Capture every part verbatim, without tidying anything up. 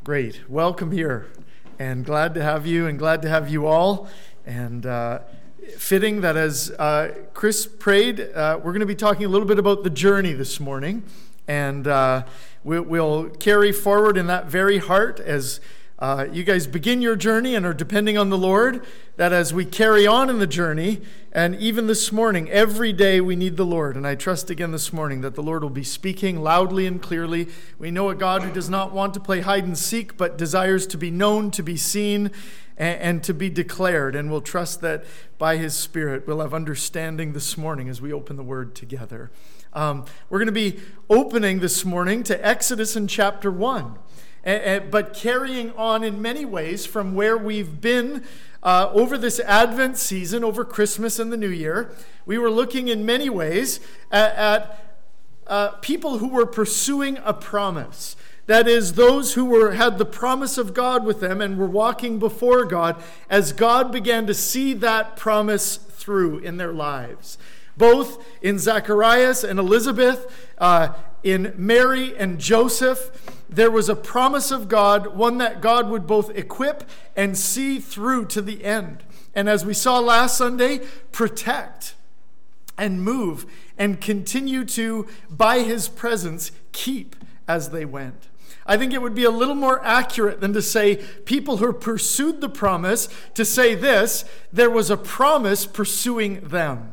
Great. Welcome here. And glad to have you and glad to have you all. And uh, fitting that as uh, Chris prayed, uh, we're going to be talking a little bit about the journey this morning. And uh, we, we'll carry forward in that very heart as uh, you guys begin your journey and are depending on the Lord, that as we carry on in the journey, and even this morning, every day we need the Lord. And I trust again this morning that the Lord will be speaking loudly and clearly. We know a God who does not want to play hide and seek, but desires to be known, to be seen, and, and to be declared. And we'll trust that by His Spirit we'll have understanding this morning as we open the Word together. Um, we're going to be opening this morning to Exodus in chapter one, and, and, but carrying on in many ways from where we've been Uh, over this Advent season, over Christmas and the New Year. We were looking in many ways at, at uh, people who were pursuing a promise. That is, those who were had the promise of God with them and were walking before God as God began to see that promise through in their lives. Both in Zacharias and Elizabeth, uh, in Mary and Joseph, there was a promise of God, one that God would both equip and see through to the end. And as we saw last Sunday, protect and move and continue to, by His presence, keep as they went. I think it would be a little more accurate than to say people who pursued the promise, to say this: there was a promise pursuing them.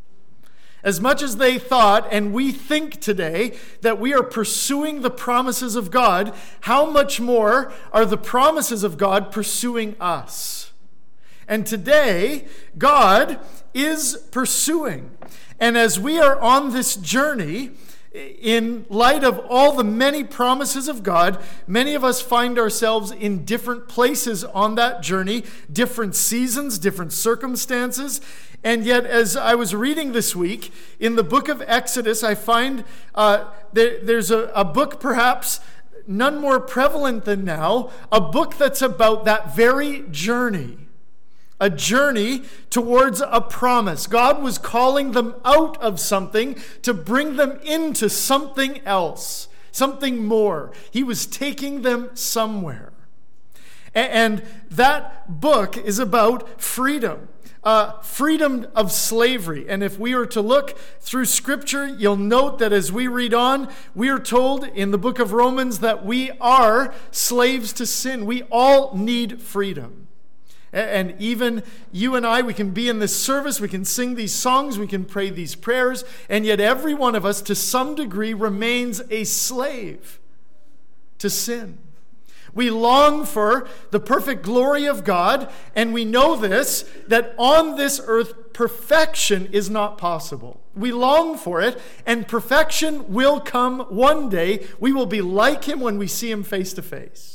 As much as they thought, and we think today, that we are pursuing the promises of God, how much more are the promises of God pursuing us? And today, God is pursuing. And as we are on this journey, in light of all the many promises of God, many of us find ourselves in different places on that journey, different seasons, different circumstances. And yet, as I was reading this week, in the book of Exodus, I find uh, there, there's a, a book perhaps none more prevalent than now, a book that's about that very journey. A journey towards a promise. God was calling them out of something to bring them into something else, something more. He was taking them somewhere. And that book is about freedom. Uh, freedom of slavery. And if we were to look through Scripture, you'll note that as we read on, we are told in the book of Romans that we are slaves to sin. We all need freedom. And even you and I, we can be in this service, we can sing these songs, we can pray these prayers, and yet every one of us to some degree remains a slave to sin. We long for the perfect glory of God, and we know this, that on this earth perfection is not possible. We long for it, and perfection will come one day. We will be like Him when we see Him face to face.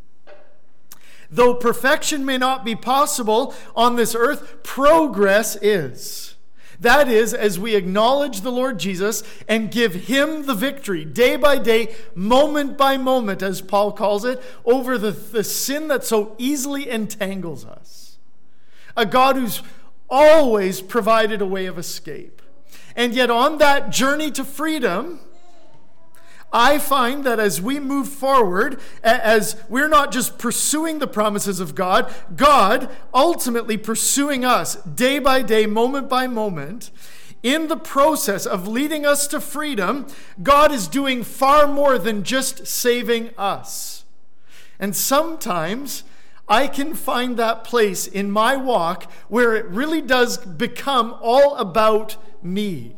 Though perfection may not be possible on this earth, progress is. That is, as we acknowledge the Lord Jesus and give Him the victory, day by day, moment by moment, as Paul calls it, over the, the sin that so easily entangles us. A God who's always provided a way of escape. And yet on that journey to freedom, I find that as we move forward, as we're not just pursuing the promises of God, God ultimately pursuing us day by day, moment by moment, in the process of leading us to freedom, God is doing far more than just saving us. And sometimes I can find that place in my walk where it really does become all about me.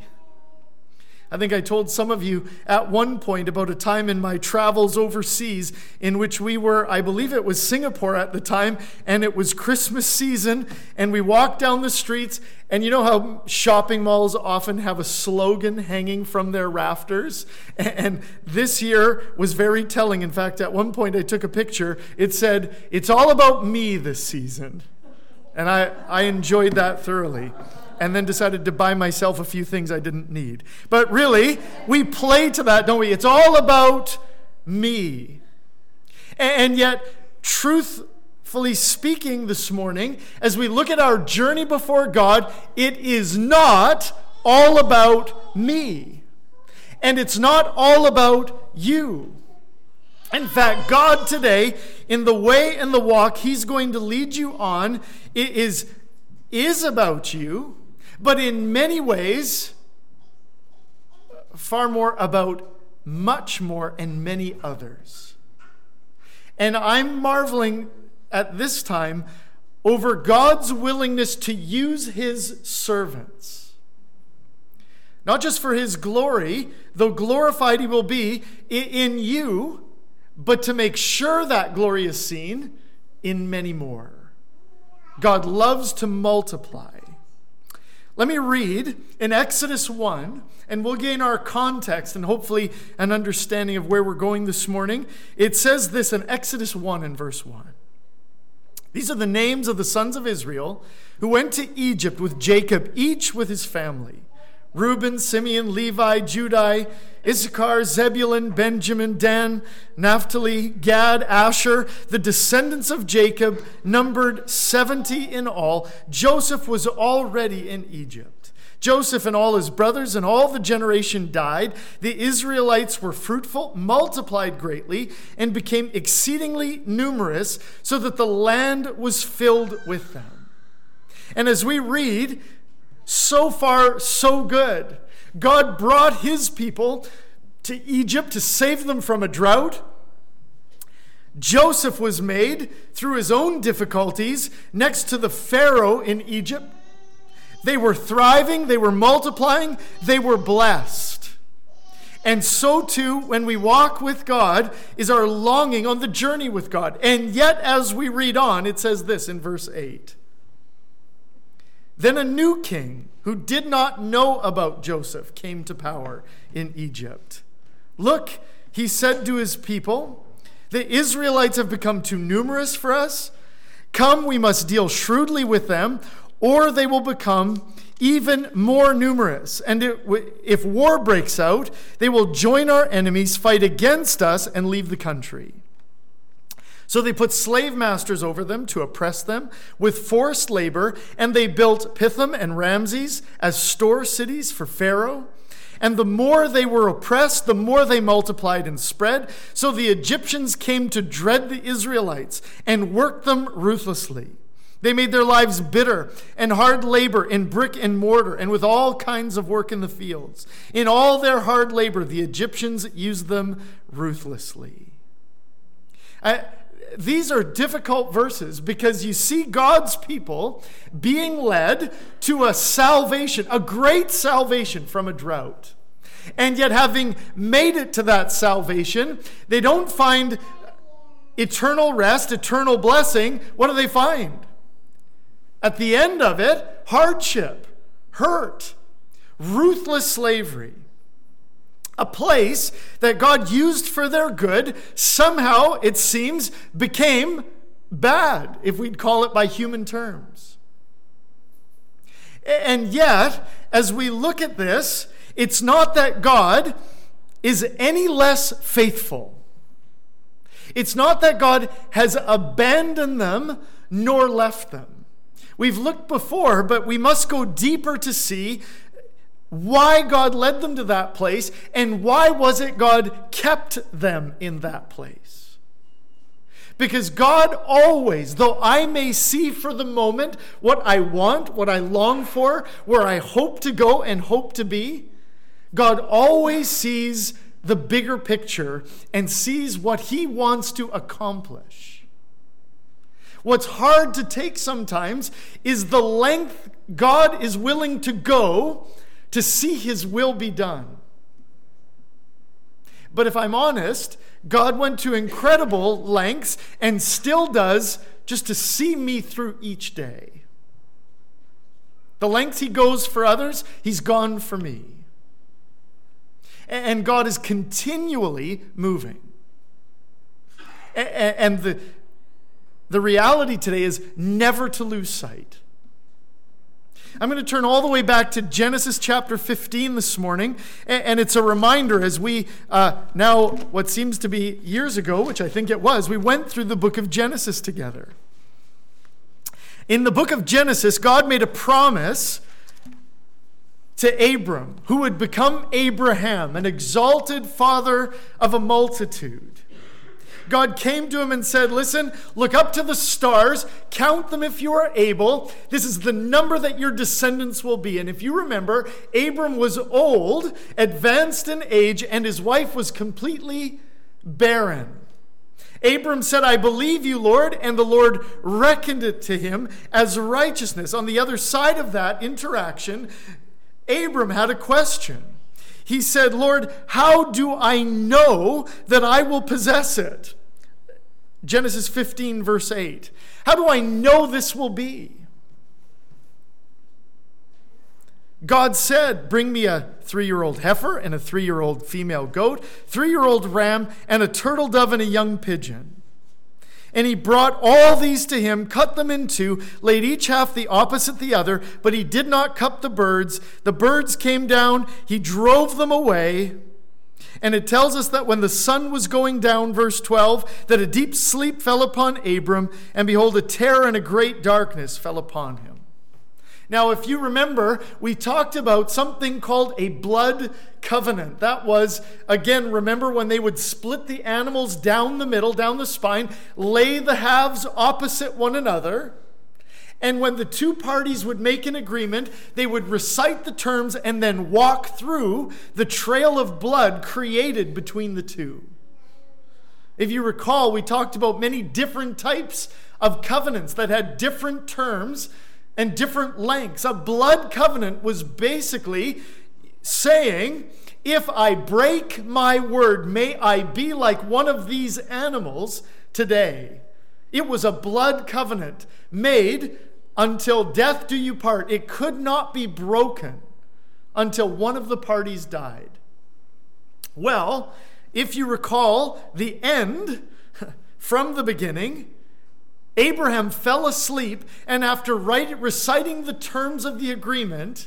I think I told some of you at one point about a time in my travels overseas in which we were, I believe it was Singapore at the time, and it was Christmas season, and we walked down the streets, and you know how shopping malls often have a slogan hanging from their rafters? And this year was very telling. In fact, at one point I took a picture. It said, "It's all about me this season." And I, I enjoyed that thoroughly. And then decided to buy myself a few things I didn't need. But really, we play to that, don't we? It's all about me. And yet, truthfully speaking this morning, as we look at our journey before God, it is not all about me. And it's not all about you. In fact, God today, in the way and the walk He's going to lead you on, it is, is about you, but in many ways, far more about much more and many others. And I'm marveling at this time over God's willingness to use His servants. Not just for His glory, though glorified He will be in you, but to make sure that glory is seen in many more. God loves to multiply. Let me read in Exodus one, and we'll gain our context and hopefully an understanding of where we're going this morning. It says this in Exodus one and verse one. These are the names of the sons of Israel who went to Egypt with Jacob, each with his family. Reuben, Simeon, Levi, Judah, Issachar, Zebulun, Benjamin, Dan, Naphtali, Gad, Asher, the descendants of Jacob, numbered seventy in all. Joseph was already in Egypt. Joseph and all his brothers and all the generation died. The Israelites were fruitful, multiplied greatly, and became exceedingly numerous, so that the land was filled with them. And as we read, so far, so good. God brought His people to Egypt to save them from a drought. Joseph was made through his own difficulties next to the Pharaoh in Egypt. They were thriving, they were multiplying, they were blessed. And so too, when we walk with God, is our longing on the journey with God. And yet, as we read on, it says this in verse eight. Then a new king who did not know about Joseph came to power in Egypt. Look, he said to his people, the Israelites have become too numerous for us. Come, we must deal shrewdly with them, or they will become even more numerous. And it, if war breaks out, they will join our enemies, fight against us, and leave the country. So they put slave masters over them to oppress them with forced labor, and they built Pithom and Ramses as store cities for Pharaoh. And the more they were oppressed, the more they multiplied and spread. So the Egyptians came to dread the Israelites and worked them ruthlessly. They made their lives bitter and hard labor in brick and mortar and with all kinds of work in the fields. In all their hard labor, the Egyptians used them ruthlessly. I, These are difficult verses because you see God's people being led to a salvation, a great salvation from a drought. And yet, having made it to that salvation, they don't find eternal rest, eternal blessing. What do they find? At the end of it, hardship, hurt, ruthless slavery. A place that God used for their good, somehow, it seems, became bad, if we'd call it by human terms. And yet, as we look at this, it's not that God is any less faithful. It's not that God has abandoned them nor left them. We've looked before, but we must go deeper to see why God led them to that place, and why was it God kept them in that place. Because God always, though I may see for the moment what I want, what I long for, where I hope to go and hope to be, God always sees the bigger picture and sees what He wants to accomplish. What's hard to take sometimes is the length God is willing to go to see His will be done. But if I'm honest, God went to incredible lengths and still does just to see me through each day. The lengths He goes for others, He's gone for me. And God is continually moving. And the, the reality today is never to lose sight. I'm going to turn all the way back to Genesis chapter fifteen this morning, and it's a reminder as we, uh, now what seems to be years ago, which I think it was, we went through the book of Genesis together. In the book of Genesis, God made a promise to Abram, who would become Abraham, an exalted father of a multitude. God came to him and said, listen, look up to the stars, count them if you are able. This is the number that your descendants will be. And if you remember, Abram was old, advanced in age, and his wife was completely barren. Abram said, I believe you, Lord, and the Lord reckoned it to him as righteousness. On the other side of that interaction, Abram had a question. He said, Lord, how do I know that I will possess it? Genesis fifteen, verse eight. How do I know this will be? God said, bring me a three-year-old heifer and a three-year-old female goat, three-year-old ram, and a turtle dove and a young pigeon. And he brought all these to him, cut them in two, laid each half the opposite the other, but he did not cut the birds. The birds came down, he drove them away. And it tells us that when the sun was going down, verse twelve, that a deep sleep fell upon Abram, and behold, a terror and a great darkness fell upon him. Now, if you remember, we talked about something called a blood covenant. That was, again, remember when they would split the animals down the middle, down the spine, lay the halves opposite one another. And when the two parties would make an agreement, they would recite the terms and then walk through the trail of blood created between the two. If you recall, we talked about many different types of covenants that had different terms and different lengths. A blood covenant was basically saying, if I break my word, may I be like one of these animals today. It was a blood covenant made until death do you part. It could not be broken until one of the parties died. Well, if you recall the end from the beginning, Abraham fell asleep, and after write, reciting the terms of the agreement,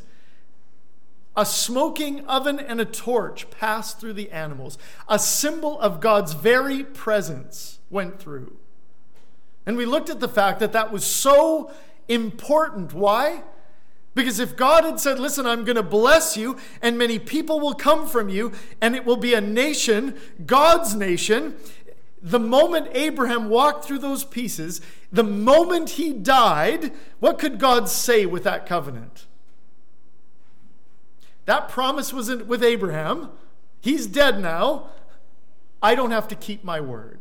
a smoking oven and a torch passed through the animals. A symbol of God's very presence went through. And we looked at the fact that that was so important. Why? Because if God had said, listen, I'm going to bless you, and many people will come from you, and it will be a nation, God's nation. The moment Abraham walked through those pieces, the moment he died, what could God say with that covenant? That promise was in, with Abraham. He's dead now. I don't have to keep my word.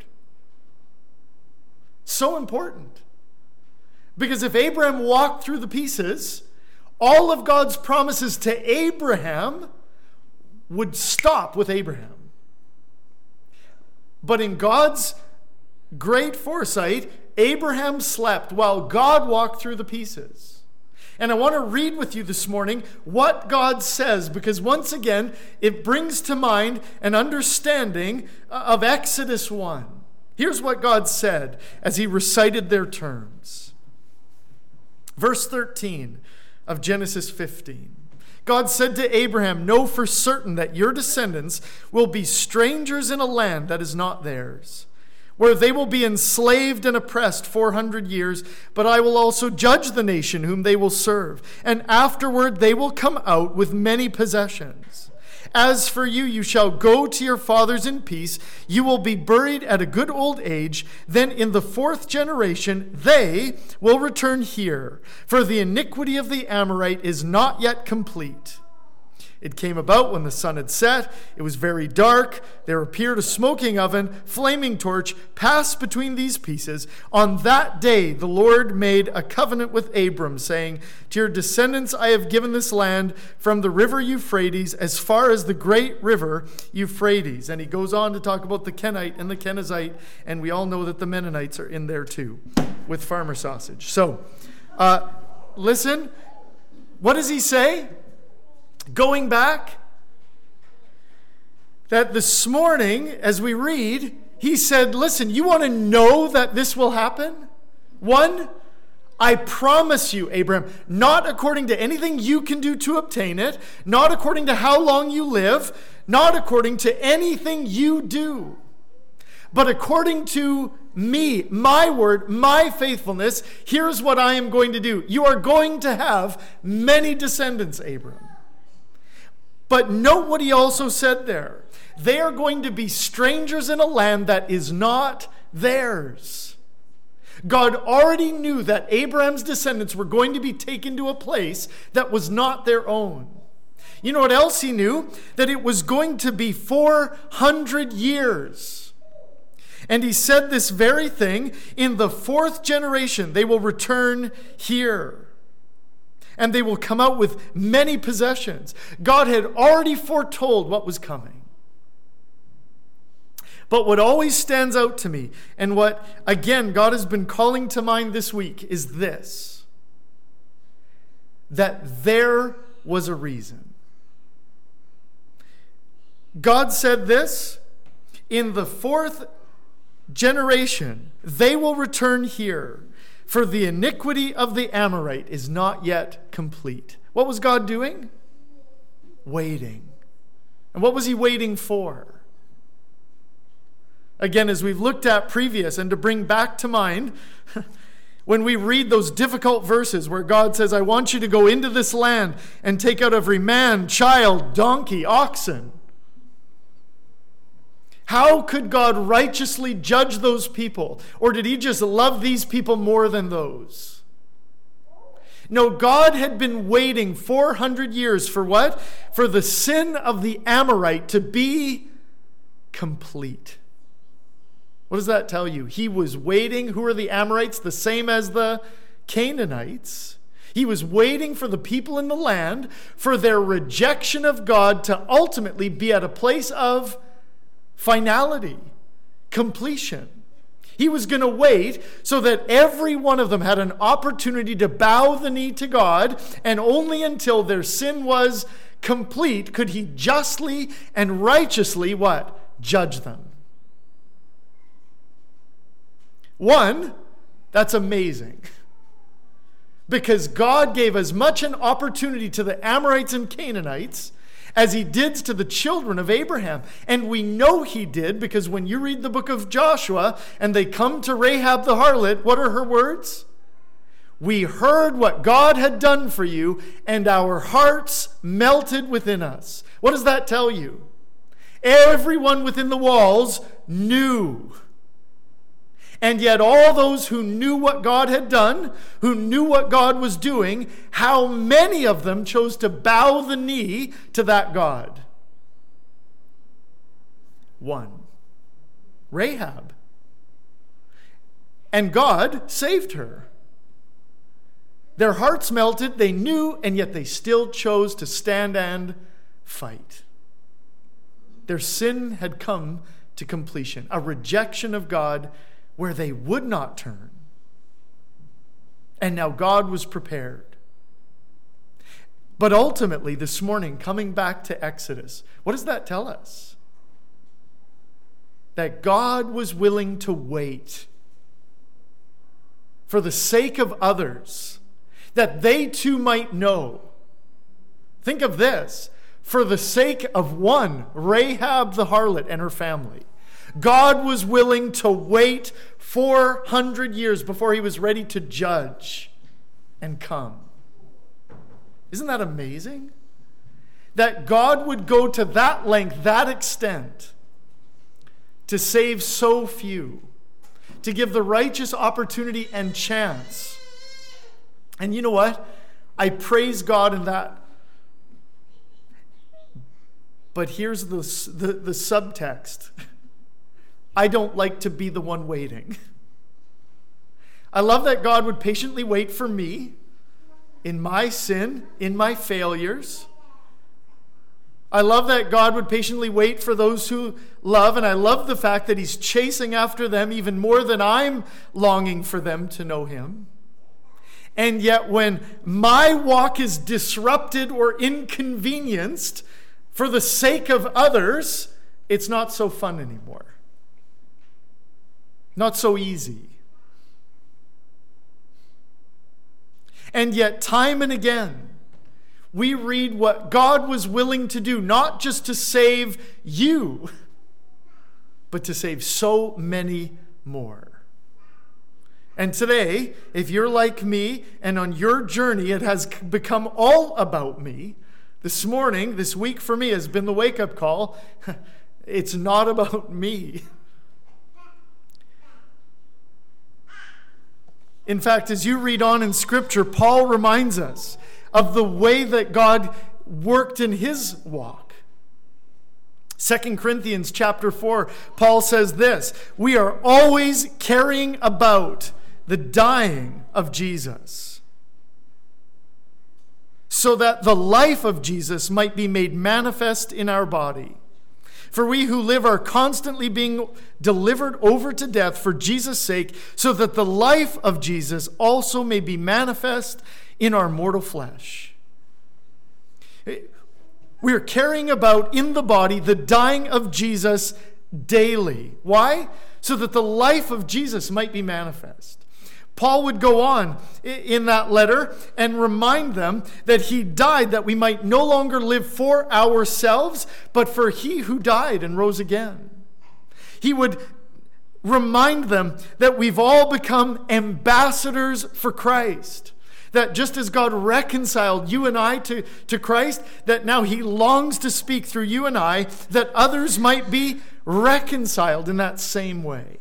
So important. Because if Abraham walked through the pieces, all of God's promises to Abraham would stop with Abraham. But in God's great foresight, Abraham slept while God walked through the pieces. And I want to read with you this morning what God says, because once again, it brings to mind an understanding of Exodus one. Here's what God said as he recited their terms. Verse thirteen of Genesis fifteen. God said to Abraham, know for certain that your descendants will be strangers in a land that is not theirs, where they will be enslaved and oppressed four hundred years, but I will also judge the nation whom they will serve, and afterward they will come out with many possessions. As for you, you shall go to your fathers in peace. You will be buried at a good old age. Then in the fourth generation, they will return here, for the iniquity of the Amorite is not yet complete. It came about when the sun had set. It was very dark. There appeared a smoking oven, flaming torch, passed between these pieces. On that day, the Lord made a covenant with Abram, saying, to your descendants I have given this land from the river Euphrates as far as the great river Euphrates. And he goes on to talk about the Kenite and the Kenizzite, and we all know that the Mennonites are in there too, with farmer sausage. So, uh, listen, what does he say? Going back, that this morning, as we read, he said, listen, you want to know that this will happen? One, I promise you, Abraham, not according to anything you can do to obtain it, not according to how long you live, not according to anything you do, but according to me, my word, my faithfulness, here's what I am going to do. You are going to have many descendants, Abraham. But note what he also said there, They are going to be strangers in a land that is not theirs. God already knew that Abraham's descendants were going to be taken to a place that was not their own. You know what else he knew? That it was going to be four hundred years. And he said this very thing, in the fourth generation they will return here. And they will come out with many possessions. God had already foretold what was coming. But what always stands out to me, and what, again, God has been calling to mind this week, is this: that there was a reason. God said this, in the fourth generation, they will return here, for the iniquity of the Amorite is not yet complete. What was God doing? Waiting. And what was he waiting for? Again, as we've looked at previous, and to bring back to mind, when we read those difficult verses where God says, I want you to go into this land and take out every man, child, donkey, oxen. How could God righteously judge those people? Or did he just love these people more than those? No, God had been waiting four hundred years for what? For the sin of the Amorite to be complete. What does that tell you? He was waiting. Who are the Amorites? The same as the Canaanites. He was waiting for the people in the land, for their rejection of God to ultimately be at a place of finality, completion. He was going to wait so that every one of them had an opportunity to bow the knee to God, and only until their sin was complete could he justly and righteously what? Judge them. One, that's amazing. Because God gave as much an opportunity to the Amorites and Canaanites as he did to the children of Abraham. And we know he did because when you read the book of Joshua and they come to Rahab the harlot, what are her words? We heard what God had done for you, and our hearts melted within us. What does that tell you? Everyone within the walls knew. And yet all those who knew what God had done, who knew what God was doing, how many of them chose to bow the knee to that God? One. Rahab. And God saved her. Their hearts melted, they knew, and yet they still chose to stand and fight. Their sin had come to completion, a rejection of God where they would not turn. And now God was prepared. But ultimately, this morning, coming back to Exodus, what does that tell us? That God was willing to wait for the sake of others, that they too might know. Think of this, for the sake of one, Rahab the harlot and her family. God was willing to wait four hundred years before he was ready to judge and come. Isn't that amazing? That God would go to that length, that extent, to save so few, to give the righteous opportunity and chance. And you know what? I praise God in that. But here's the, the, the subtext. I don't like to be the one waiting. I love that God would patiently wait for me in my sin, in my failures. I love that God would patiently wait for those who love, and I love the fact that he's chasing after them even more than I'm longing for them to know him. And yet when my walk is disrupted or inconvenienced for the sake of others, it's not so fun anymore. Not so easy. And yet, time and again, we read what God was willing to do, not just to save you, but to save so many more. And today, if you're like me and on your journey it has become all about me, this morning, this week for me has been the wake-up call. It's not about me. In fact, as you read on in Scripture, Paul reminds us of the way that God worked in his walk. Second Corinthians chapter four, Paul says this, "We are always carrying about the dying of Jesus, so that the life of Jesus might be made manifest in our body. For we who live are constantly being delivered over to death for Jesus' sake, so that the life of Jesus also may be manifest in our mortal flesh." We are carrying about in the body the dying of Jesus daily. Why? So that the life of Jesus might be manifest. Paul would go on in that letter and remind them that he died that we might no longer live for ourselves, but for he who died and rose again. He would remind them that we've all become ambassadors for Christ. That just as God reconciled you and I to, to Christ, that now he longs to speak through you and I, that others might be reconciled in that same way.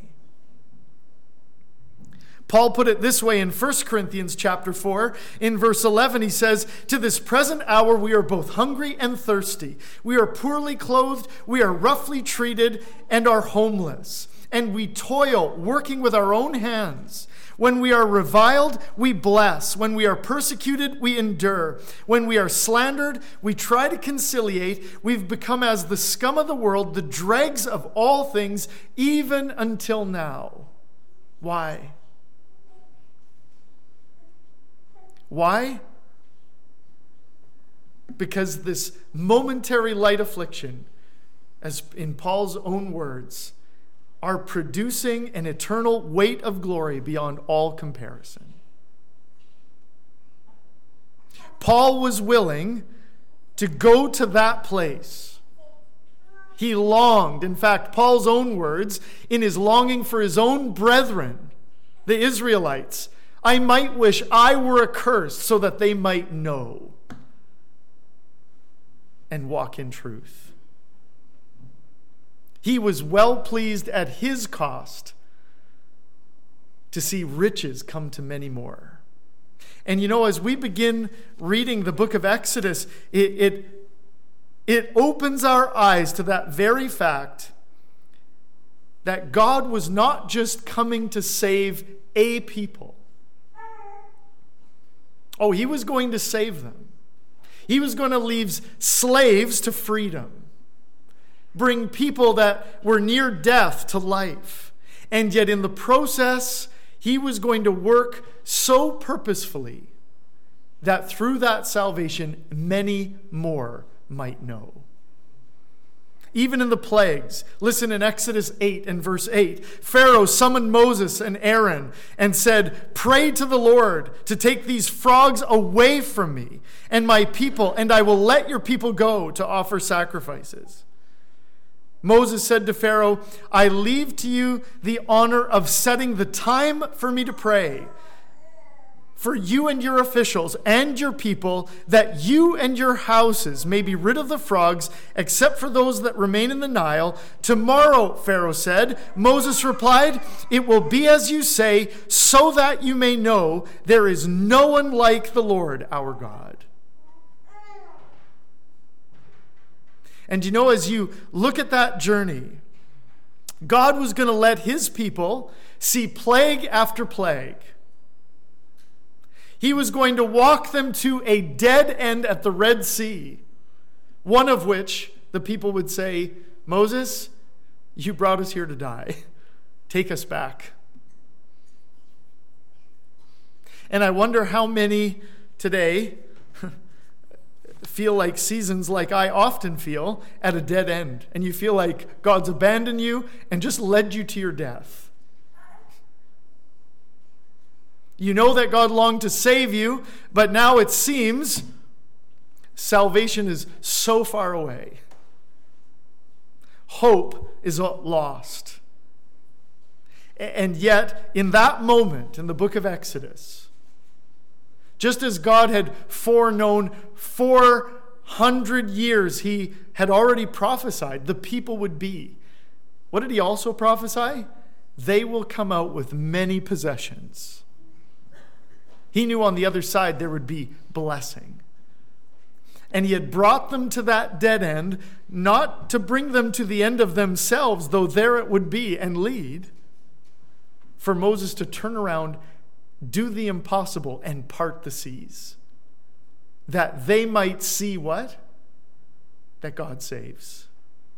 Paul put it this way in First Corinthians chapter four. In verse eleven, he says, "To this present hour we are both hungry and thirsty. We are poorly clothed, we are roughly treated, and are homeless. And we toil, working with our own hands. When we are reviled, we bless. When we are persecuted, we endure. When we are slandered, we try to conciliate. We've become as the scum of the world, the dregs of all things, even until now." Why? Why? Because this momentary light affliction, as in Paul's own words, are producing an eternal weight of glory beyond all comparison. Paul was willing to go to that place. He longed, in fact, Paul's own words, in his longing for his own brethren, the Israelites, "I might wish I were accursed so that they might know and walk in truth." He was well pleased at his cost to see riches come to many more. And you know, as we begin reading the book of Exodus, it, it, it opens our eyes to that very fact that God was not just coming to save a people. Oh, he was going to save them. He was going to leave slaves to freedom, bring people that were near death to life. And yet in the process, he was going to work so purposefully that through that salvation, many more might know. Even in the plagues, listen in Exodus eight and verse eight, Pharaoh summoned Moses and Aaron and said, "Pray to the Lord to take these frogs away from me and my people, and I will let your people go to offer sacrifices." Moses said to Pharaoh, "I leave to you the honor of setting the time for me to pray for you and your officials and your people, that you and your houses may be rid of the frogs, except for those that remain in the Nile." "Tomorrow," Pharaoh said. Moses replied, "It will be as you say, so that you may know there is no one like the Lord our God." And you know, as you look at that journey, God was going to let his people see plague after plague. He was going to walk them to a dead end at the Red Sea, one of which the people would say, "Moses, you brought us here to die. Take us back." And I wonder how many today feel like seasons like I often feel, at a dead end. And you feel like God's abandoned you and just led you to your death. You know that God longed to save you, but now it seems salvation is so far away. Hope is lost. And yet, in that moment in the book of Exodus, just as God had foreknown four hundred years he had already prophesied the people would be. What did he also prophesy? They will come out with many possessions. He knew on the other side there would be blessing. And he had brought them to that dead end, not to bring them to the end of themselves, though there it would be and lead, for Moses to turn around, do the impossible, and part the seas. That they might see what? That God saves.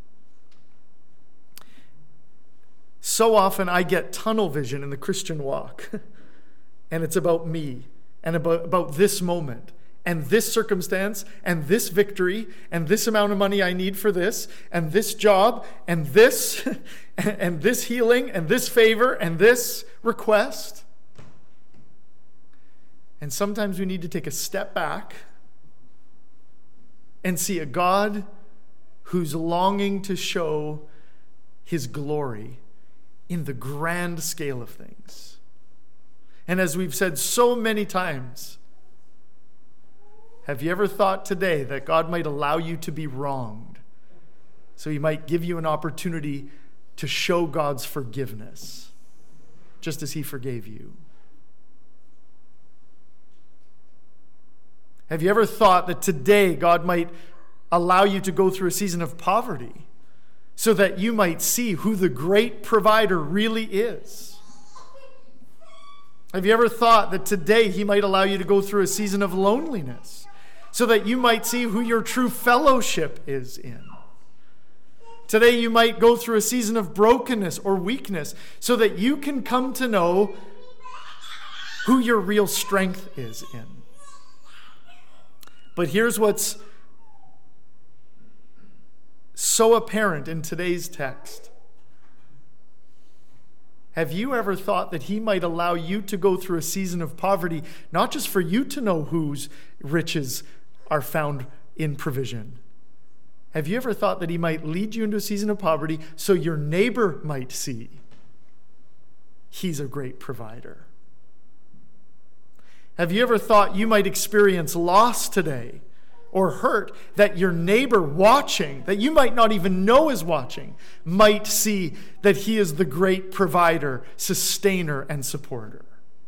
So often I get tunnel vision in the Christian walk. And it's about me and about, about this moment and this circumstance and this victory and this amount of money I need for this and this job and this and this healing and this favor and this request. And sometimes we need to take a step back and see a God who's longing to show his glory in the grand scale of things. And as we've said so many times, have you ever thought today that God might allow you to be wronged so he might give you an opportunity to show God's forgiveness, just as he forgave you? Have you ever thought that today God might allow you to go through a season of poverty so that you might see who the great provider really is? Have you ever thought that today he might allow you to go through a season of loneliness so that you might see who your true fellowship is in? Today you might go through a season of brokenness or weakness so that you can come to know who your real strength is in. But here's what's so apparent in today's text. Have you ever thought that he might allow you to go through a season of poverty, not just for you to know whose riches are found in provision? Have you ever thought that he might lead you into a season of poverty so your neighbor might see he's a great provider? Have you ever thought you might experience loss today or hurt that your neighbor watching, that you might not even know is watching, might see that he is the great provider, sustainer, and supporter?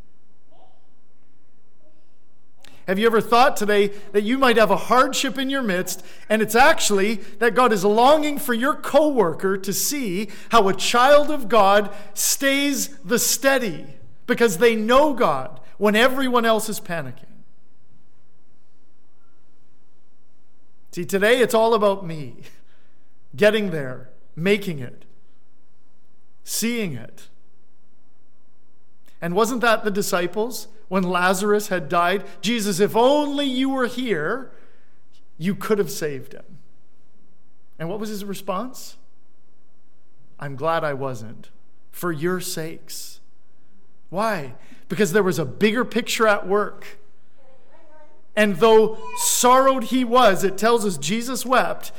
Have you ever thought today that you might have a hardship in your midst, and it's actually that God is longing for your coworker to see how a child of God stays the steady because they know God when everyone else is panicking? See, today it's all about me. Getting there, making it, seeing it. And wasn't that the disciples when Lazarus had died? Jesus, if only you were here, you could have saved him. And what was his response? I'm glad I wasn't, for your sakes. Why? Because there was a bigger picture at work. And though sorrowed he was, it tells us Jesus wept,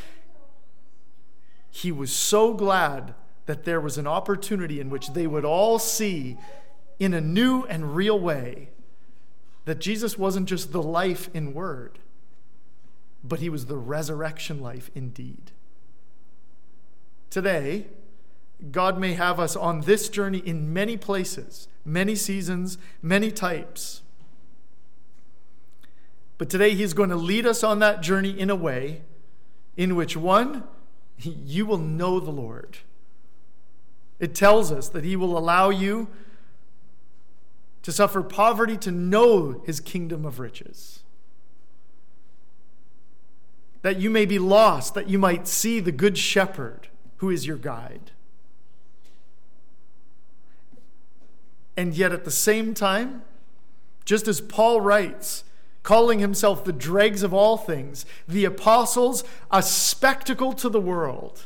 he was so glad that there was an opportunity in which they would all see in a new and real way that Jesus wasn't just the life in word, but he was the resurrection life indeed. Today, God may have us on this journey in many places, many seasons, many types. But today he's going to lead us on that journey in a way in which, one, you will know the Lord. It tells us that he will allow you to suffer poverty to know his kingdom of riches. That you may be lost, that you might see the good shepherd who is your guide. And yet at the same time, just as Paul writes, calling himself the dregs of all things, the apostles, a spectacle to the world,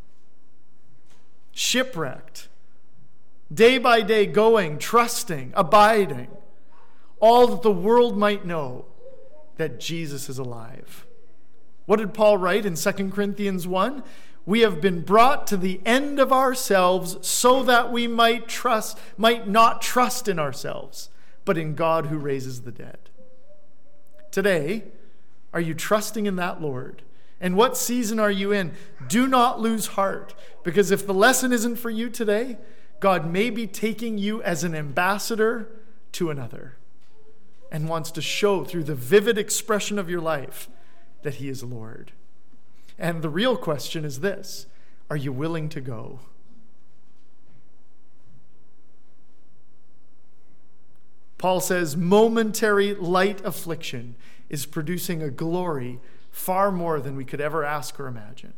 shipwrecked, day by day going, trusting, abiding, all that the world might know that Jesus is alive. What did Paul write in Second Corinthians one? We have been brought to the end of ourselves so that we might trust, might not trust in ourselves, but in God who raises the dead. Today, Are you trusting in that Lord? And what season are you in? Do not lose heart, because if the lesson isn't for you today, God may be taking you as an ambassador to another and wants to show through the vivid expression of your life that he is Lord. And the real question is this: are you willing to go? Paul says momentary light affliction is producing a glory far more than we could ever ask or imagine.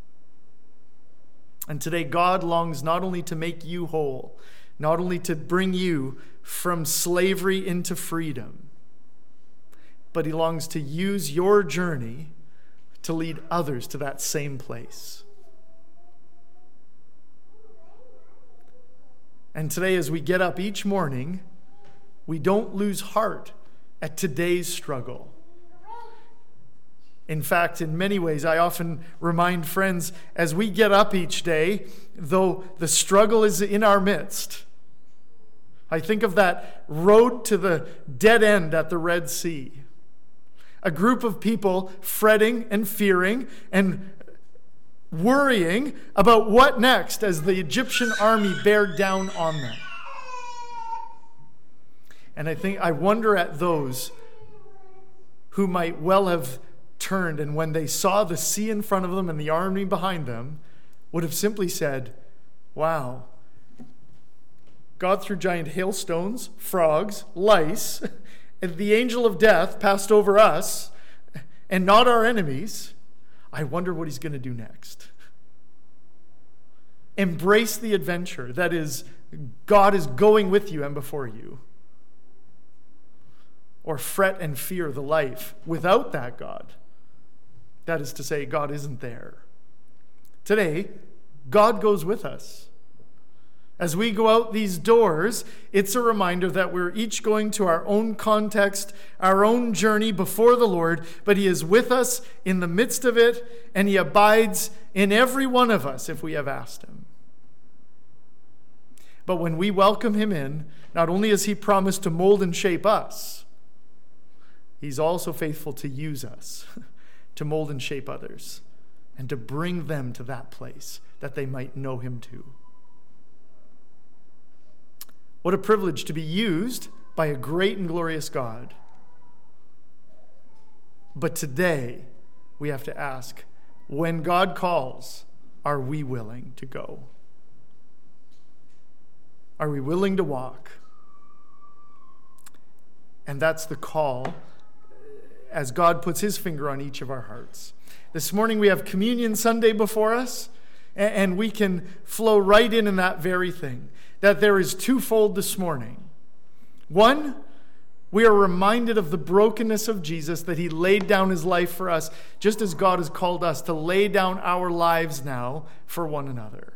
And today God longs not only to make you whole, not only to bring you from slavery into freedom, but he longs to use your journey to lead others to that same place. And today, as we get up each morning, we don't lose heart at today's struggle. In fact, in many ways, I often remind friends, as we get up each day, though the struggle is in our midst, I think of that road to the dead end at the Red Sea. A group of people fretting and fearing and worrying about what next as the Egyptian army bared down on them. And I think, I wonder at those who might well have turned and when they saw the sea in front of them and the army behind them would have simply said, wow, God threw giant hailstones, frogs, lice, and the angel of death passed over us and not our enemies. I wonder what he's going to do next. Embrace the adventure. That is, God is going with you and before you. Or fret and fear the life without that God. That is to say, God isn't there. Today, God goes with us. As we go out these doors, it's a reminder that we're each going to our own context, our own journey before the Lord, but he is with us in the midst of it, and he abides in every one of us if we have asked him. But when we welcome him in, not only has he promised to mold and shape us, he's also faithful to use us to mold and shape others and to bring them to that place that they might know him too. What a privilege to be used by a great and glorious God. But today, we have to ask, when God calls, are we willing to go? Are we willing to walk? And that's the call as God puts his finger on each of our hearts. This morning we have Communion Sunday before us, and we can flow right in in that very thing. That there is twofold this morning. One, we are reminded of the brokenness of Jesus, that he laid down his life for us, just as God has called us to lay down our lives now for one another.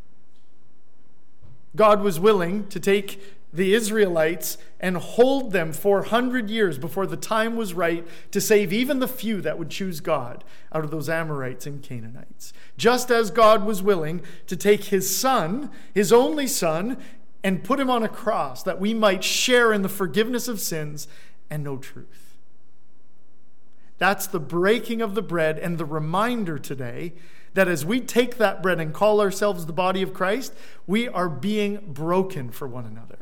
God was willing to take the Israelites and hold them for one hundred years before the time was right to save even the few that would choose God out of those Amorites and Canaanites. Just as God was willing to take his son, his only son, and put him on a cross that we might share in the forgiveness of sins and know truth. That's the breaking of the bread and the reminder today that as we take that bread and call ourselves the body of Christ, we are being broken for one another.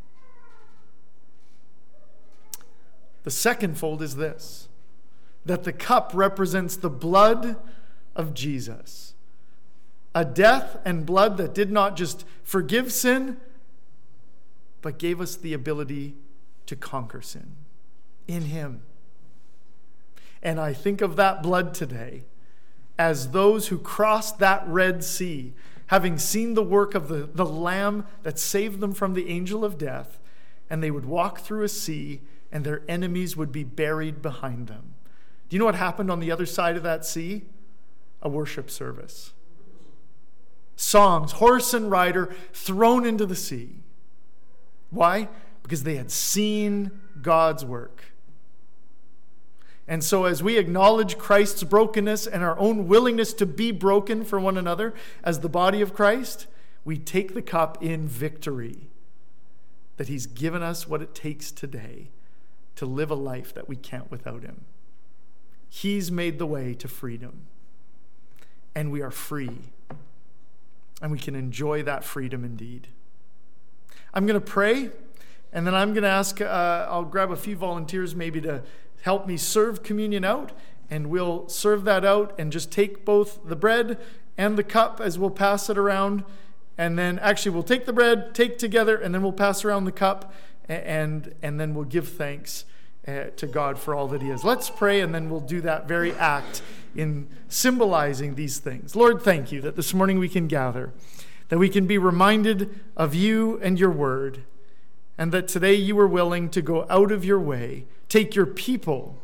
The second fold is this, that the cup represents the blood of Jesus. A death and blood that did not just forgive sin, but gave us the ability to conquer sin in him. And I think of that blood today as those who crossed that Red Sea, having seen the work of the, the Lamb that saved them from the angel of death, and they would walk through a sea and their enemies would be buried behind them. Do you know what happened on the other side of that sea? A worship service. Songs, horse and rider, thrown into the sea. Why? Because they had seen God's work. And so as we acknowledge Christ's brokenness and our own willingness to be broken for one another as the body of Christ, we take the cup in victory that he's given us what it takes today to live a life that we can't without him. He's made the way to freedom. And we are free. And we can enjoy that freedom indeed. I'm going to pray, and then I'm going to ask, uh, I'll grab a few volunteers maybe to help me serve communion out, and we'll serve that out and just take both the bread and the cup as we'll pass it around. And then actually we'll take the bread, take together, and then we'll pass around the cup, and, and then we'll give thanks uh, to God for all that he is. Let's pray, and then we'll do that very act in symbolizing these things. Lord, thank you that this morning we can gather, that we can be reminded of you and your word, and that today you were willing to go out of your way, take your people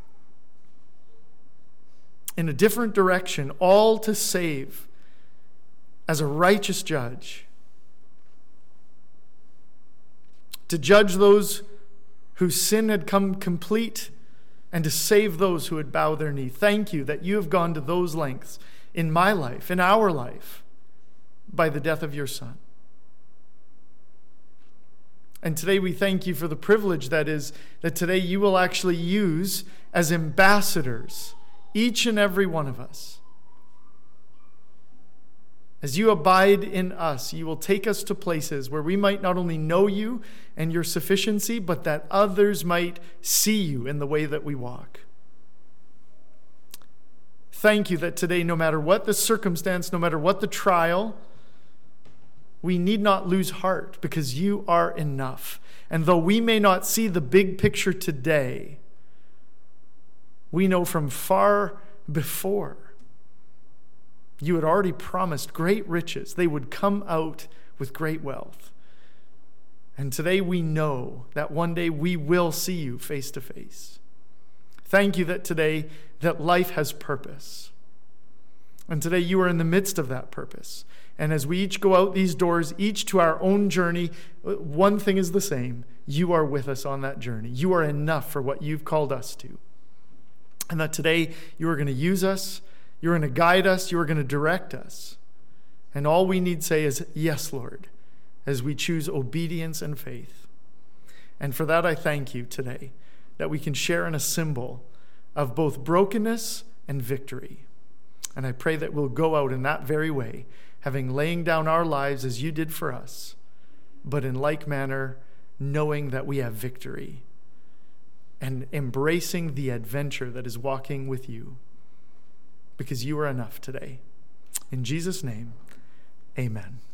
in a different direction, all to save as a righteous judge, to judge those whose sin had come complete and to save those who would bow their knee. Thank you that you have gone to those lengths in my life, in our life, by the death of your Son. And today we thank you for the privilege that is that today you will actually use as ambassadors, each and every one of us. As you abide in us, you will take us to places where we might not only know you and your sufficiency, but that others might see you in the way that we walk. Thank you that today, no matter what the circumstance, no matter what the trial, we need not lose heart because you are enough. And though we may not see the big picture today, we know from far before you had already promised great riches. They would come out with great wealth. And today we know that one day we will see you face to face. Thank you that today that life has purpose. And today you are in the midst of that purpose. And as we each go out these doors, each to our own journey, one thing is the same. You are with us on that journey. You are enough for what you've called us to. And that today you are going to use us. You're going to guide us. You're going to direct us. And all we need say is, yes, Lord, as we choose obedience and faith. And for that, I thank you today that we can share in a symbol of both brokenness and victory. And I pray that we'll go out in that very way, having laying down our lives as you did for us, but in like manner, knowing that we have victory and embracing the adventure that is walking with you. Because you are enough today. In Jesus' name, amen.